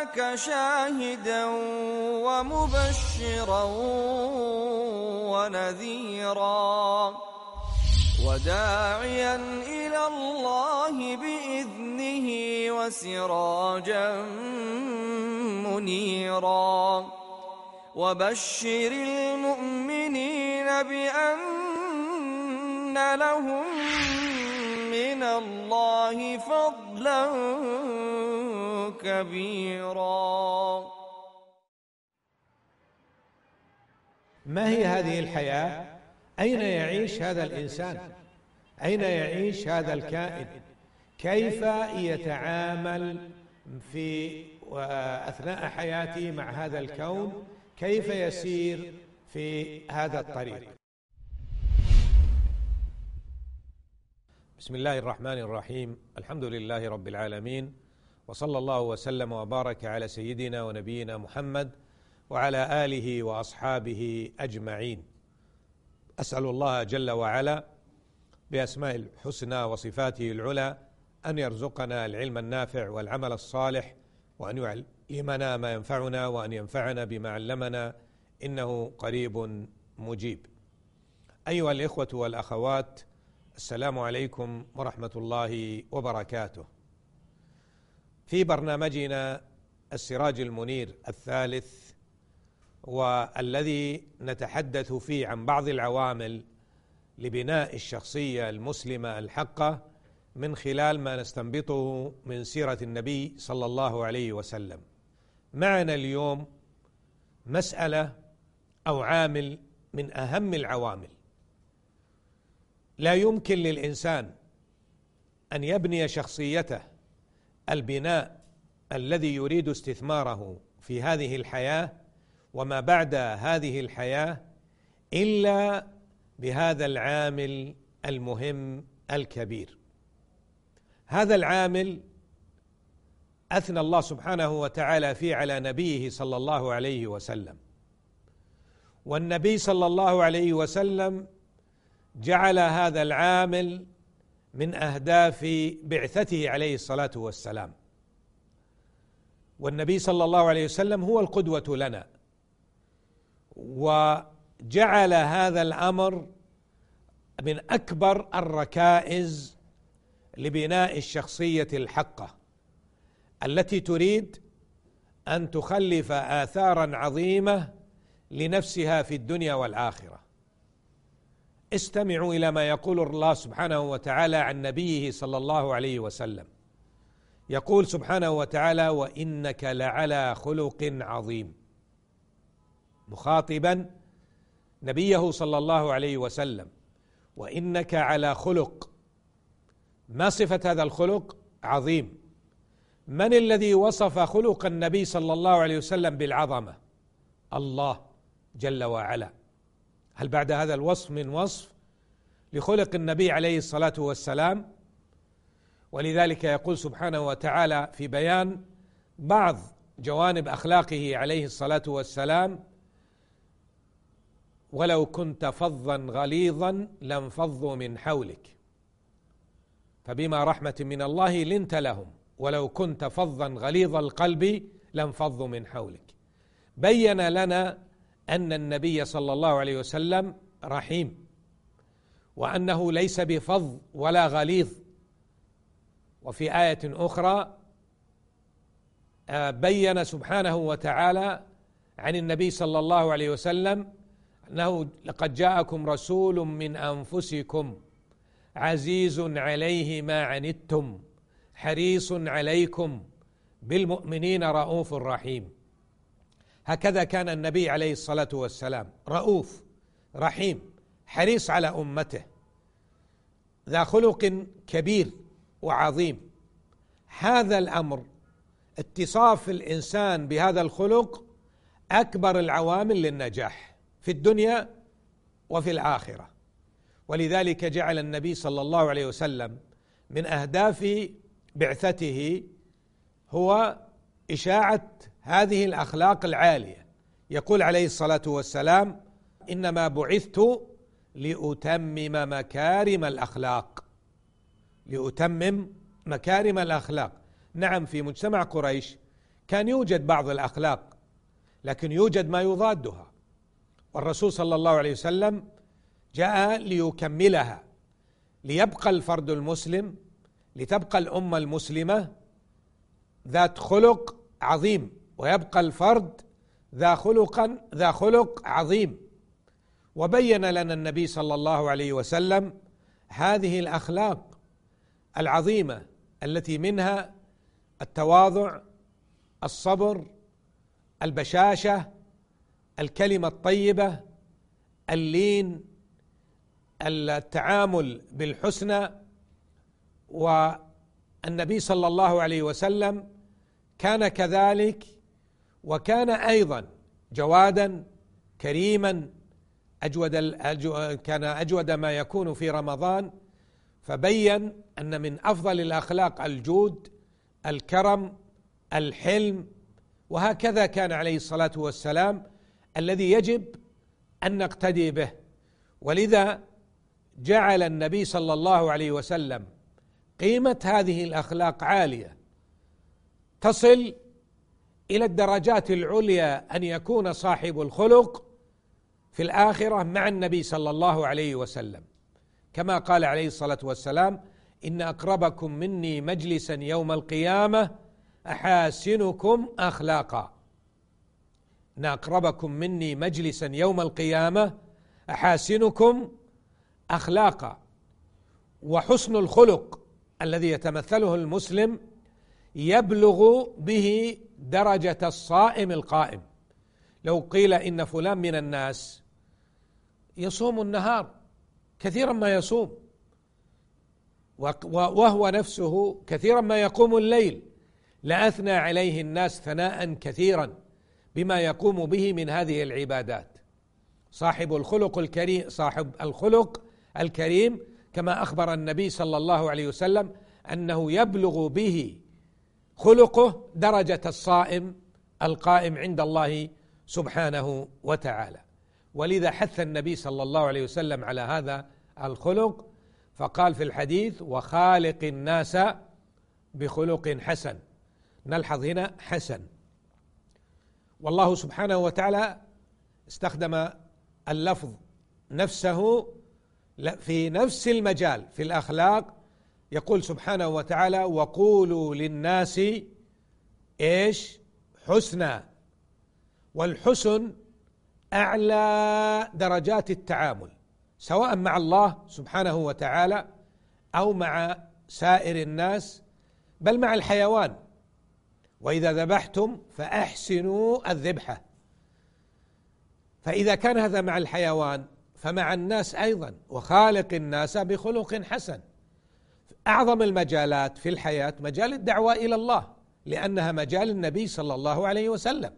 أرسلناك شاهدا ومبشرا ونذيرا وداعيا إلى الله بإذنه وسراجا منيرا وبشر المؤمنين بأن لهم من الله فضلا كبيرا. ما هي هذه الحياة؟ أين يعيش هذا الإنسان؟ أين يعيش هذا الكائن؟ كيف يتعامل في أثناء حياته مع هذا الكون؟ كيف يسير في هذا الطريق؟ بسم الله الرحمن الرحيم. الحمد لله رب العالمين، وصلى الله وسلم وبارك على سيدنا ونبينا محمد وعلى آله وأصحابه أجمعين. أسأل الله جل وعلا بأسماء الحسنى وصفاته العلى أن يرزقنا العلم النافع والعمل الصالح، وأن يعلمنا ما ينفعنا، وأن ينفعنا بما علمنا، إنه قريب مجيب. أيها الإخوة والأخوات، السلام عليكم ورحمة الله وبركاته. في برنامجنا السراج المنير الثالث، والذي نتحدث فيه عن بعض العوامل لبناء الشخصية المسلمة الحقة من خلال ما نستنبطه من سيرة النبي صلى الله عليه وسلم. معنا اليوم مسألة أو عامل من أهم العوامل. لا يمكن للإنسان أن يبني شخصيته البناء الذي يريد استثماره في هذه الحياة وما بعد هذه الحياة إلا بهذا العامل المهم الكبير. هذا العامل أثنى الله سبحانه وتعالى فيه على نبيه صلى الله عليه وسلم، والنبي صلى الله عليه وسلم جعل هذا العامل من أهداف بعثته عليه الصلاة والسلام. والنبي صلى الله عليه وسلم هو القدوة لنا، وجعل هذا الأمر من أكبر الركائز لبناء الشخصية الحقة التي تريد أن تخلف آثارا عظيمة لنفسها في الدنيا والآخرة. استمعوا إلى ما يقول الله سبحانه وتعالى عن نبيه صلى الله عليه وسلم. يقول سبحانه وتعالى: وإنك لعلى خلق عظيم، مخاطبا نبيه صلى الله عليه وسلم. وإنك على خلق، ما صفة هذا الخلق؟ عظيم. من الذي وصف خلق النبي صلى الله عليه وسلم بالعظمة؟ الله جل وعلا. هل بعد هذا الوصف من وصف لخلق النبي عليه الصلاة والسلام؟ ولذلك يقول سبحانه وتعالى في بيان بعض جوانب أخلاقه عليه الصلاة والسلام: ولو كنت فظا غليظا لانفضوا من حولك فبما رحمة من الله لنت لهم ولو كنت فظا غليظ القلب لانفضوا من حولك. بين لنا أن النبي صلى الله عليه وسلم رحيم، وأنه ليس بفظ ولا غليظ. وفي آية أخرى بين سبحانه وتعالى عن النبي صلى الله عليه وسلم أنه لقد جاءكم رسول من أنفسكم عزيز عليه ما عنتم حريص عليكم بالمؤمنين رؤوف رحيم. هكذا كان النبي عليه الصلاة والسلام، رؤوف رحيم حريص على أمته، ذا خلق كبير وعظيم. هذا الأمر، اتصاف الإنسان بهذا الخلق، أكبر العوامل للنجاح في الدنيا وفي الآخرة. ولذلك جعل النبي صلى الله عليه وسلم من أهداف بعثته هو إشاعة هذه الأخلاق العالية. يقول عليه الصلاة والسلام: إنما بعثت لأتمم مكارم الأخلاق. لأتمم مكارم الأخلاق. نعم، في مجتمع قريش كان يوجد بعض الأخلاق لكن يوجد ما يضادها، والرسول صلى الله عليه وسلم جاء ليكملها، ليبقى الفرد المسلم، لتبقى الأمة المسلمة ذات خلق عظيم، ويبقى الفرد ذا خلق عظيم. وبين لنا النبي صلى الله عليه وسلم هذه الأخلاق العظيمة التي منها التواضع، الصبر، البشاشة، الكلمة الطيبة، اللين، التعامل بالحسنى. والنبي صلى الله عليه وسلم كان كذلك، وكان أيضا جوادا كريما، كان أجود ما يكون في رمضان، فبين أن من أفضل الأخلاق الجود، الكرم، الحلم، وهكذا كان عليه الصلاة والسلام الذي يجب أن نقتدي به. ولذا جعل النبي صلى الله عليه وسلم قيمة هذه الأخلاق عالية، تصل إلى الدرجات العليا، أن يكون صاحب الخلق في الآخرة مع النبي صلى الله عليه وسلم، كما قال عليه الصلاة والسلام: إن أقربكم مني مجلسا يوم القيامة أحاسنكم أخلاقا. إن أقربكم مني مجلسا يوم القيامة أحاسنكم أخلاقا. وحسن الخلق الذي يتمثله المسلم يبلغ به درجة الصائم القائم. لو قيل إن فلان من الناس يصوم النهار، كثيرا ما يصوم، وهو نفسه كثيرا ما يقوم الليل، لأثنى عليه الناس ثناء كثيرا بما يقوم به من هذه العبادات. صاحب الخلق الكريم كما أخبر النبي صلى الله عليه وسلم أنه يبلغ به خلقه درجة الصائم القائم عند الله سبحانه وتعالى. ولذا حث النبي صلى الله عليه وسلم على هذا الخلق، فقال في الحديث: وخالق الناس بخلق حسن. نلحظ هنا حسن، والله سبحانه وتعالى استخدم اللفظ نفسه في نفس المجال في الأخلاق. يقول سبحانه وتعالى: وقولوا للناس إيش؟ حسنا. والحسن أعلى درجات التعامل، سواء مع الله سبحانه وتعالى أو مع سائر الناس، بل مع الحيوان. وإذا ذبحتم فأحسنوا الذبحة. فإذا كان هذا مع الحيوان فمع الناس أيضا، وخالق الناس بخلق حسن. أعظم المجالات في الحياة مجال الدعوة إلى الله، لأنها مجال النبي صلى الله عليه وسلم،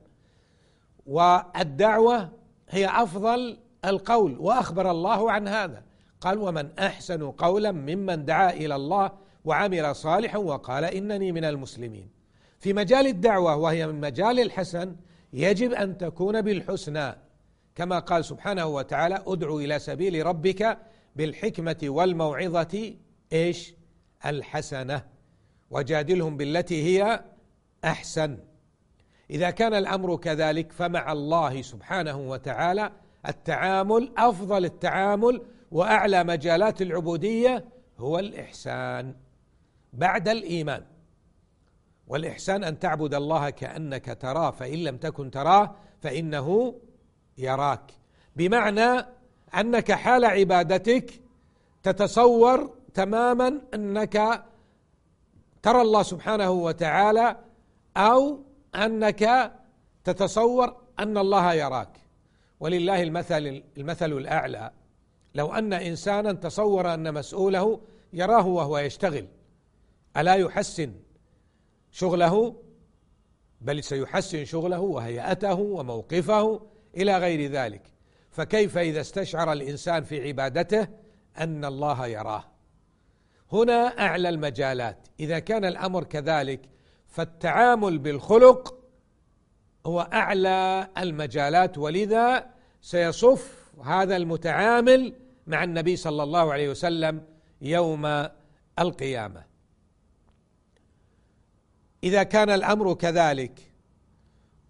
والدعوة هي أفضل القول، وأخبر الله عن هذا، قال: ومن أحسن قولا ممن دعا إلى الله وعمل صالحا وقال إنني من المسلمين. في مجال الدعوة وهي من مجال الحسن يجب أن تكون بالحسنى، كما قال سبحانه وتعالى: ادعو إلى سبيل ربك بالحكمة والموعظة إيش؟ الحسنة، وجادلهم بالتي هي أحسن. إذا كان الأمر كذلك فمع الله سبحانه وتعالى التعامل، أفضل التعامل وأعلى مجالات العبودية هو الإحسان بعد الإيمان. والإحسان أن تعبد الله كأنك تراه، فإن لم تكن تراه فإنه يراك، بمعنى أنك حال عبادتك تتصور تماما أنك ترى الله سبحانه وتعالى، أو أنك تتصور أن الله يراك. ولله المثل الأعلى. لو أن إنسانا تصور أن مسؤوله يراه وهو يشتغل، ألا يحسن شغله؟ بل سيحسن شغله وهيئته وموقفه إلى غير ذلك. فكيف إذا استشعر الإنسان في عبادته أن الله يراه؟ هنا أعلى المجالات. إذا كان الأمر كذلك فالتعامل بالخلق هو أعلى المجالات، ولذا سيصف هذا المتعامل مع النبي صلى الله عليه وسلم يوم القيامة. إذا كان الأمر كذلك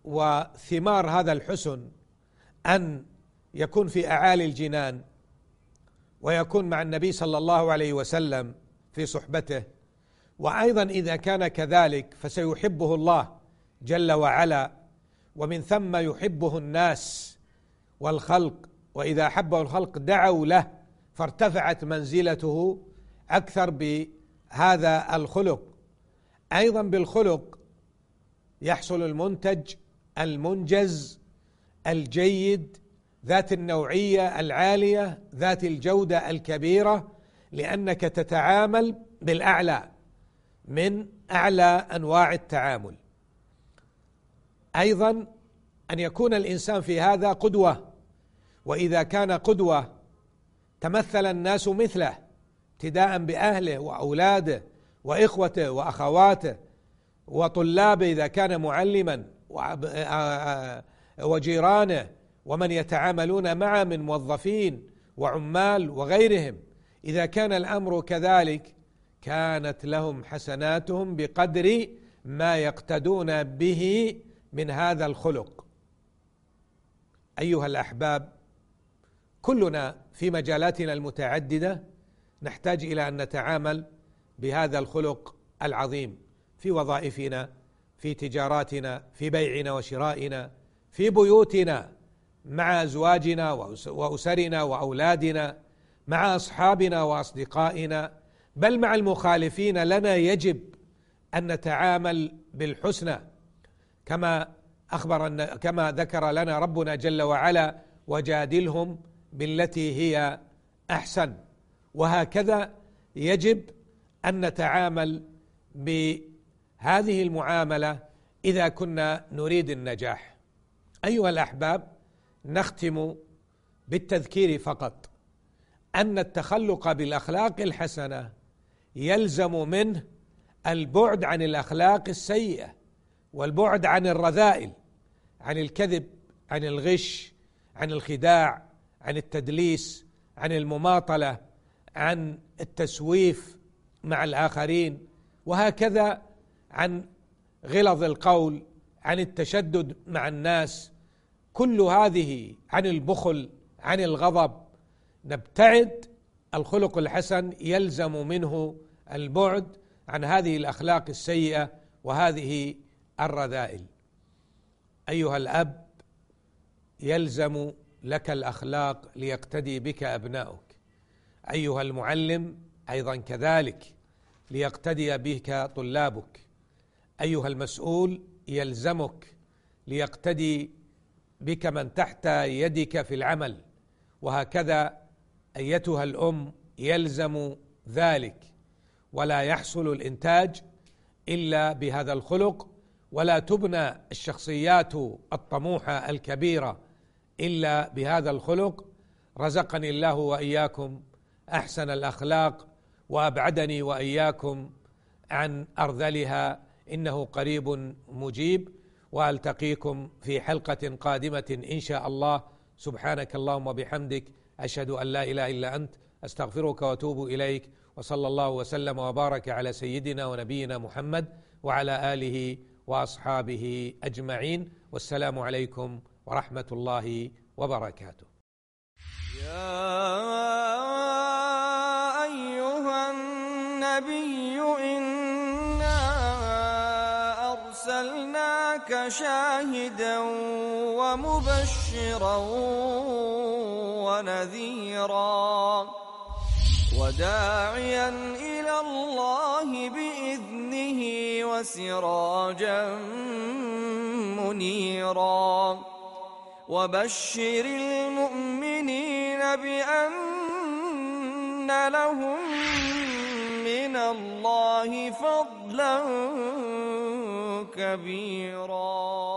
وثمار هذا الحسن أن يكون في أعالي الجنان ويكون مع النبي صلى الله عليه وسلم في صحبته، وأيضا إذا كان كذلك فسيحبه الله جل وعلا، ومن ثم يحبه الناس والخلق، وإذا أحبه الخلق دعوا له، فارتفعت منزلته أكثر بهذا الخلق. أيضا بالخلق يحصل المنتج المنجز الجيد ذات النوعية العالية ذات الجودة الكبيرة، لأنك تتعامل بالأعلى من أعلى أنواع التعامل. أيضا أن يكون الإنسان في هذا قدوة، وإذا كان قدوة تمثل الناس مثله ابتداء بأهله وأولاده وإخوته وأخواته وطلابه إذا كان معلما وجيرانه ومن يتعاملون معه من موظفين وعمال وغيرهم. إذا كان الأمر كذلك كانت لهم حسناتهم بقدر ما يقتدون به من هذا الخلق. أيها الأحباب، كلنا في مجالاتنا المتعددة نحتاج إلى أن نتعامل بهذا الخلق العظيم في وظائفنا، في تجاراتنا، في بيعنا وشرائنا، في بيوتنا مع أزواجنا وأسرنا وأولادنا، مع أصحابنا وأصدقائنا، بل مع المخالفين لنا يجب أن نتعامل بالحسنى كما ذكر لنا ربنا جل وعلا: وجادلهم بالتي هي أحسن. وهكذا يجب أن نتعامل بهذه المعاملة إذا كنا نريد النجاح. أيها الأحباب، نختم بالتذكير فقط أن التخلق بالأخلاق الحسنة يلزم منه البعد عن الأخلاق السيئة، والبعد عن الرذائل، عن الكذب، عن الغش، عن الخداع، عن التدليس، عن المماطلة، عن التسويف مع الآخرين، وهكذا عن غلظ القول، عن التشدد مع الناس، كل هذه، عن البخل، عن الغضب، نبتعد. الخلق الحسن يلزم منه البعد عن هذه الأخلاق السيئة وهذه الرذائل. أيها الأب، يلزم لك الأخلاق ليقتدي بك أبناؤك. أيها المعلم أيضا كذلك ليقتدي بك طلابك. أيها المسؤول يلزمك ليقتدي بك من تحت يدك في العمل، وهكذا أيتها الأم يلزم ذلك. ولا يحصل الإنتاج إلا بهذا الخلق، ولا تبنى الشخصيات الطموحة الكبيرة إلا بهذا الخلق. رزقني الله وإياكم أحسن الأخلاق وأبعدني وإياكم عن أرذلها، إنه قريب مجيب. وألتقيكم في حلقة قادمة إن شاء الله. سبحانك اللهم وبحمدك، أشهد أن لا إله إلا أنت، أستغفرك وأتوب إليك. وصلى الله وسلم وبارك على سيدنا ونبينا محمد وعلى آله وأصحابه أجمعين، والسلام عليكم ورحمة الله وبركاته. يا أيها النبي إنا أرسلناك شاهدا ومبشرا ونذيرا وداعيا إلى الله بإذنه وسراجا منيرا. وبشر المؤمنين بأن لهم من الله فضلا كبيرا.